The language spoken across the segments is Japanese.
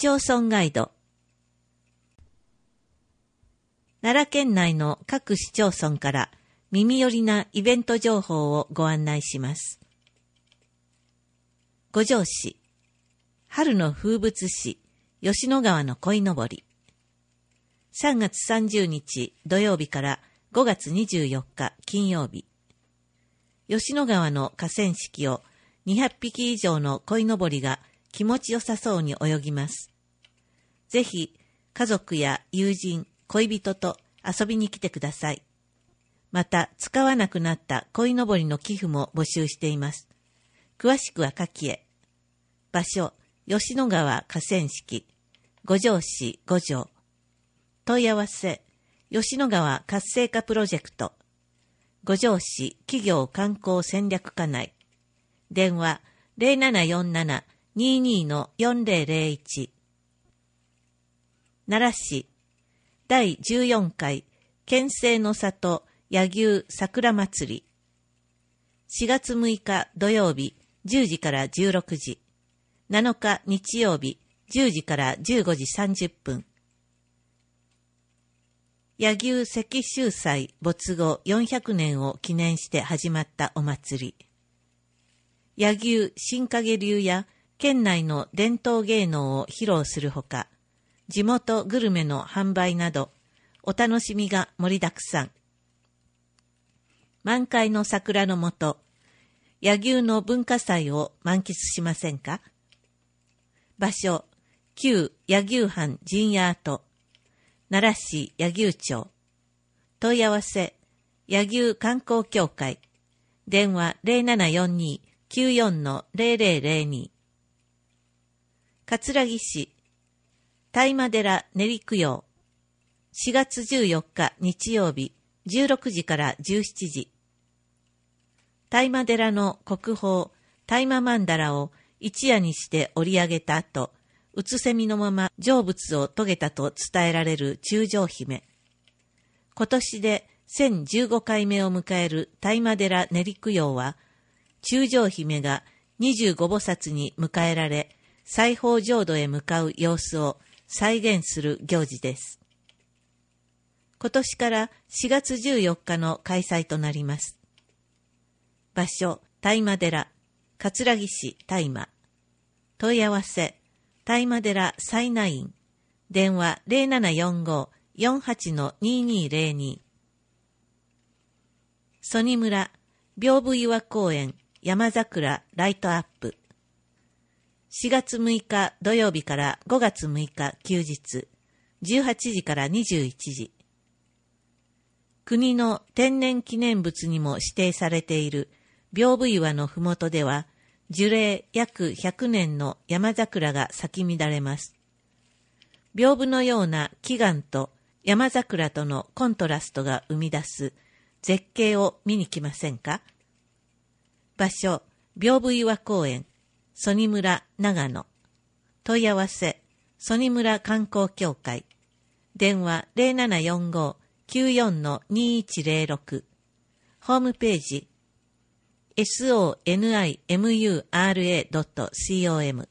町村ガイド。奈良県内の各市町村から耳寄りなイベント情報をご案内します。五条市、春の風物詩、吉野川の鯉のぼり。3月30日土曜日から5月24日金曜日。吉野川の河川敷を200匹以上の鯉のぼりが気持ちよさそうに泳ぎます。ぜひ家族や友人、恋人と遊びに来てください。また使わなくなった鯉のぼりの寄付も募集しています。詳しくは下記へ。場所、吉野川河川敷、五条市五条。問い合わせ、吉野川活性化プロジェクト、五条市企業観光戦略課内。電話 0747-22-4001。奈良市、第14回県政の里柳生桜祭り。4月6日土曜日10時から16時。7日日曜日10時から15時30分。柳生石秀祭没後400年を記念して始まったお祭り。柳生新影流や県内の伝統芸能を披露するほか、地元グルメの販売など、お楽しみが盛りだくさん。満開の桜のもと、柳生の文化祭を満喫しませんか？場所、旧柳生藩陣屋跡、奈良市柳生町。問い合わせ、柳生観光協会。電話 0742-94-0002。葛城市、大麻寺練り供養。4月14日日曜日16時から17時。大麻寺の国宝大麻曼荼羅を一夜にして織り上げた後、うつせみのまま成仏を遂げたと伝えられる中将姫。今年で1015回目を迎える大麻寺練り供養は、中将姫が25菩薩に迎えられ、西方浄土へ向かう様子を再現する行事です。今年から4月14日の開催となります。場所、大麻寺、葛城市大麻。問い合わせ、大麻寺災難院。電話 0745-48-2202。曽爾村、屏風岩公園、山桜ライトアップ。4月6日土曜日から5月6日休日、18時から21時。国の天然記念物にも指定されている屏風岩のふもとでは、樹齢約100年の山桜が咲き乱れます。屏風のような奇岩と山桜とのコントラストが生み出す絶景を見に来ませんか？場所、屏風岩公園、曽爾村長野。問い合わせ、曽爾村観光協会。電話 0745-94-2106。ホームページ、sonimura.com。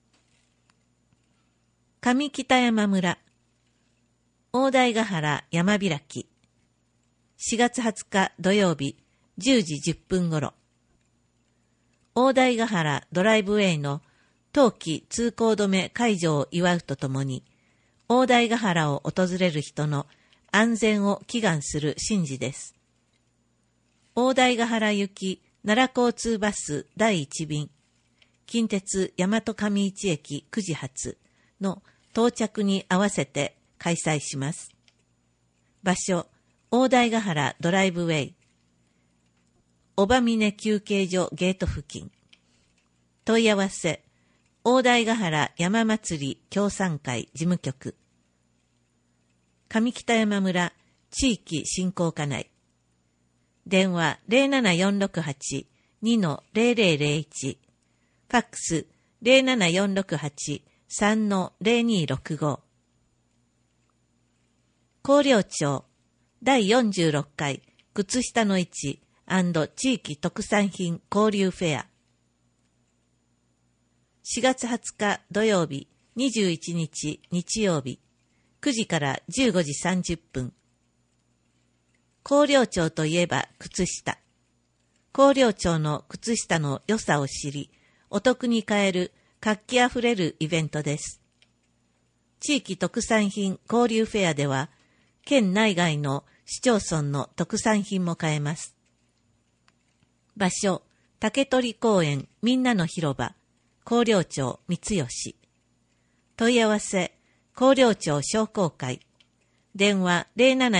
上北山村、大台ヶ原山開き。4月20日土曜日10時10分ごろ。大台ヶ原ドライブウェイの冬季通行止め解除を祝うとともに、大台ヶ原を訪れる人の安全を祈願する神事です。大台ヶ原行き奈良交通バス第1便、近鉄大和上市駅9時発の到着に合わせて開催します。場所、大台ヶ原ドライブウェイ、小場峰休憩所ゲート付近。問い合わせ、大台ヶ原山祭り協賛会事務局。上北山村地域振興課内。電話 07468-2-0001。ファックス 07468-3-0265。広陵町第46回靴下の市&地域特産品交流フェア。4月20日土曜日 21日日曜日、9時から15時30分。広陵町といえば靴下。広陵町の靴下の良さを知り、お得に買える活気あふれるイベントです。地域特産品交流フェアでは、県内外の市町村の特産品も買えます。場所、竹取公園みんなの広場、広陵町三吉。問い合わせ、広陵町商工会。電話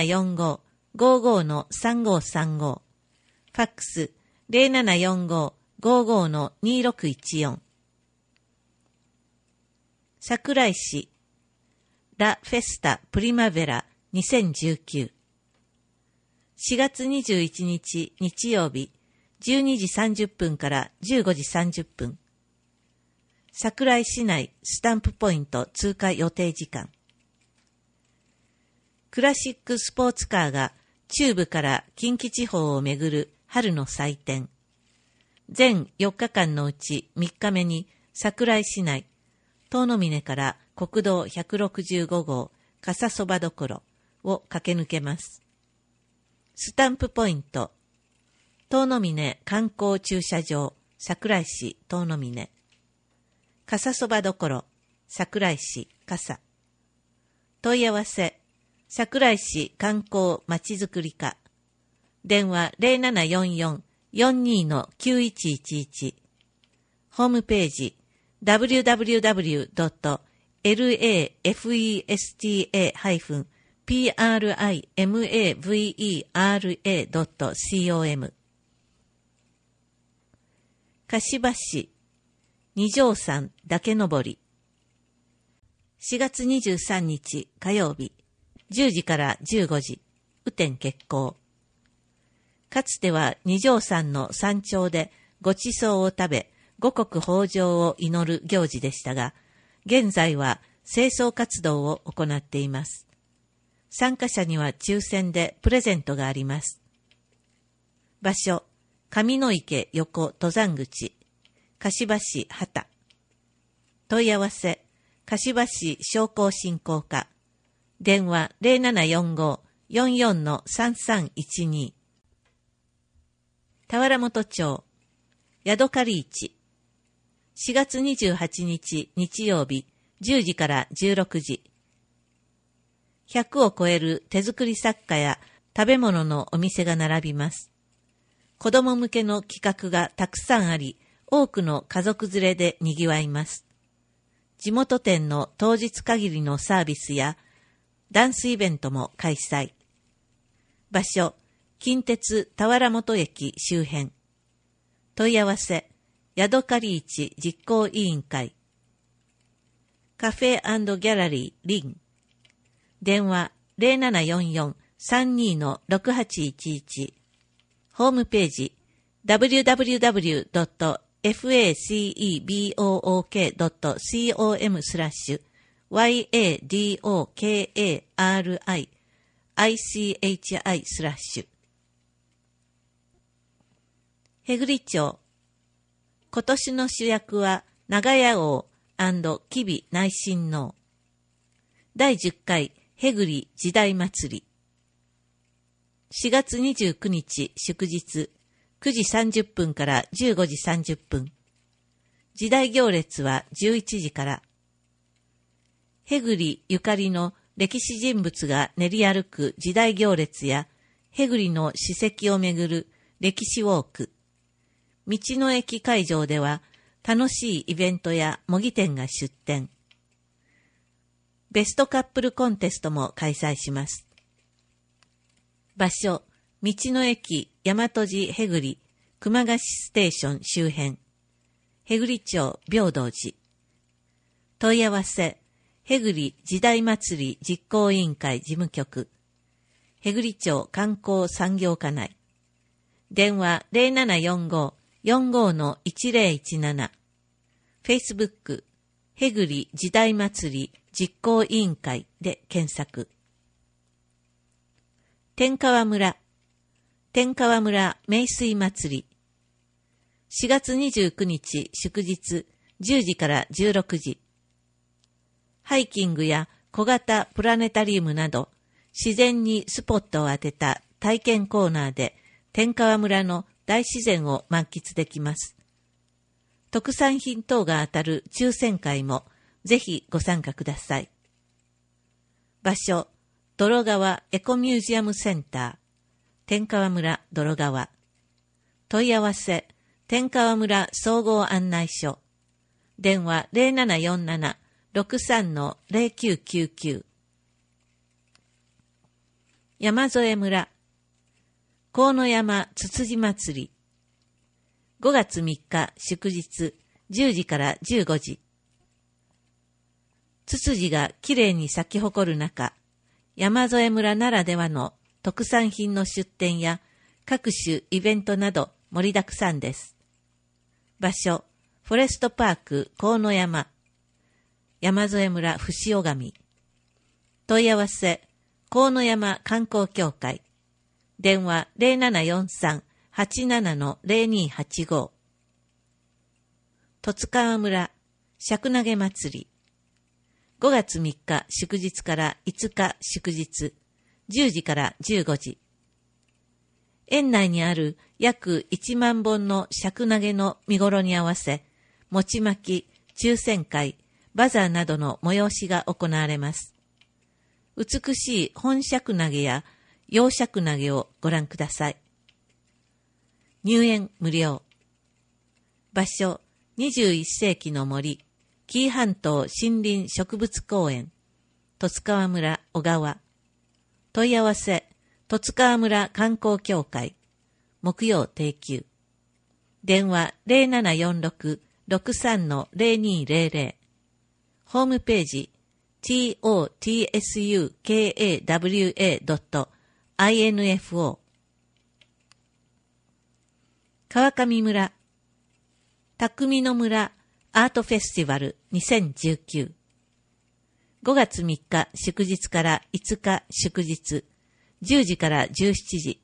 0745-55-3535。ファックス0745-55-2614。桜井市ラ・フェスタ・プリマヴェラ2019。4月21日日曜日、12時30分から15時30分。桜井市内スタンプポイント通過予定時間。クラシックスポーツカーが中部から近畿地方を巡る春の祭典。全4日間のうち3日目に桜井市内、遠野峰から国道165号笠そばどころを駆け抜けます。スタンプポイント、遠野峰観光駐車場、桜井市遠野峰。笠そばどころ、桜井市笠。問い合わせ、桜井市観光まちづくり課。電話0744-42-9111。ホームページ www.lafesta-primavera.com。 柏市二条山岳登り。4月23日火曜日、10時から15時、雨天決行。かつては二条山の山頂でご馳走を食べ、五穀豊穣を祈る行事でしたが、現在は清掃活動を行っています。参加者には抽選でプレゼントがあります。場所、上野池横登山口、柏市畑。問い合わせ、柏市商工振興課。電話0745-44-3312。田原本町、ヤドカリ市。4月28日日曜日、10時から16時。100を超える手作り作家や食べ物のお店が並びます。子供向けの企画がたくさんあり、多くの家族連れで賑わいます。地元店の当日限りのサービスやダンスイベントも開催。場所、近鉄田原本駅周辺。問い合わせ、ヤドカリ市実行委員会。カフェ&ギャラリーリン。電話0744-32-6811。ホームページ www.facebok.com/yadokari-ichi/。へぐり町。今年の主役は長屋王&吉備内親王。第10回へぐり時代祭り。4月29日祝日、9時30分から15時30分。時代行列は11時から。へぐりゆかりの歴史人物が練り歩く時代行列や、へぐりの史跡をめぐる歴史ウォーク。道の駅会場では楽しいイベントや模擬店が出店。ベストカップルコンテストも開催します。場所、道の駅大和路へぐり熊ヶ市ステーション周辺。へぐり町平等寺。問い合わせ、へぐり時代祭り実行委員会事務局。へぐり町観光産業課内。電話0745-45-1017。Facebook、へぐり時代祭り実行委員会で検索。天川村、天川村名水祭り。4月29日祝日、10時から16時。 ハイキングや小型プラネタリウムなど、自然にスポットを当てた体験コーナーで、天川村の大自然を満喫できます。特産品等が当たる抽選会もぜひご参加ください。場所、泥川エコミュージアムセンター、天川村泥川。問い合わせ、天川村総合案内所。電話0747-63-0999。山添村、河山つつじ祭り。5月3日祝日、10時から15時。ツツジがきれいに咲き誇る中、山添村ならではの特産品の出店や各種イベントなど盛りだくさんです。場所、フォレストパーク河山、山添村伏尾上。問い合わせ、河山観光協会。電話0743-87-0285。十津川村尺投げ祭り。5月3日祝日から5日祝日、10時から15時。園内にある約1万本の尺投げの見頃に合わせ、餅巻き、抽選会、バザーなどの催しが行われます。美しい本尺投げや洋尺投げをご覧ください。入園無料。場所、21世紀の森、紀伊半島森林植物公園、十津川村小川。問い合わせ、十津川村観光協会。木曜定休。電話0746-63-0200。ホームページ、totsukawa.info。川上村、匠の村アートフェスティバル2019。5月3日祝日から5日祝日、10時から17時。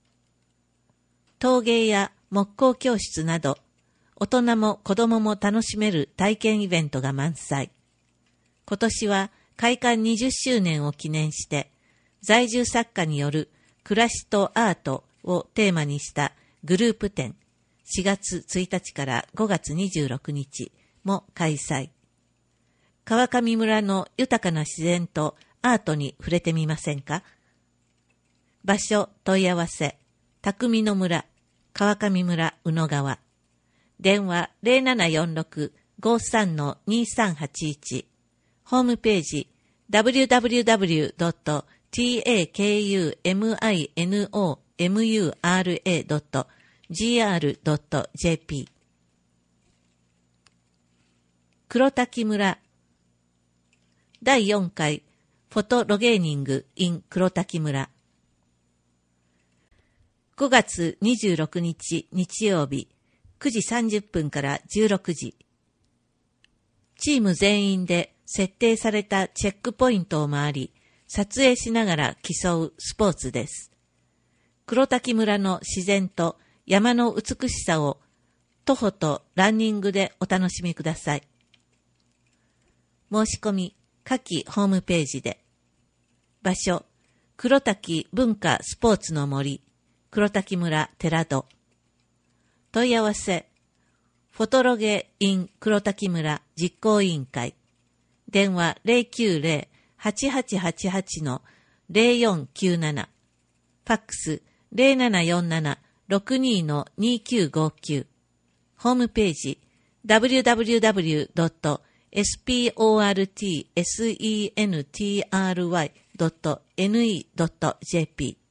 陶芸や木工教室など、大人も子供も楽しめる体験イベントが満載。今年は開館20周年を記念して、在住作家による暮らしとアートをテーマにしたグループ展、4月1日から5月26日も開催。川上村の豊かな自然とアートに触れてみませんか？場所問い合わせ、匠の村、川上村宇野川。電話0746-53-2381。ホームページ www.takuminomura.gr.jp。 黒滝村、第4回フォトロゲーニング in 黒滝村。5月26日日曜日9時30分から16時。チーム全員で設定されたチェックポイントを回り、撮影しながら競うスポーツです。黒滝村の自然と山の美しさを徒歩とランニングでお楽しみください。申し込み、下記ホームページで。場所、黒滝文化スポーツの森、黒滝村寺戸。問い合わせ、フォトロゲ in 黒滝村実行委員会。電話090-8888-0497。ファックス0747-62-2959。ホームページ www.sportsentry.ne.jp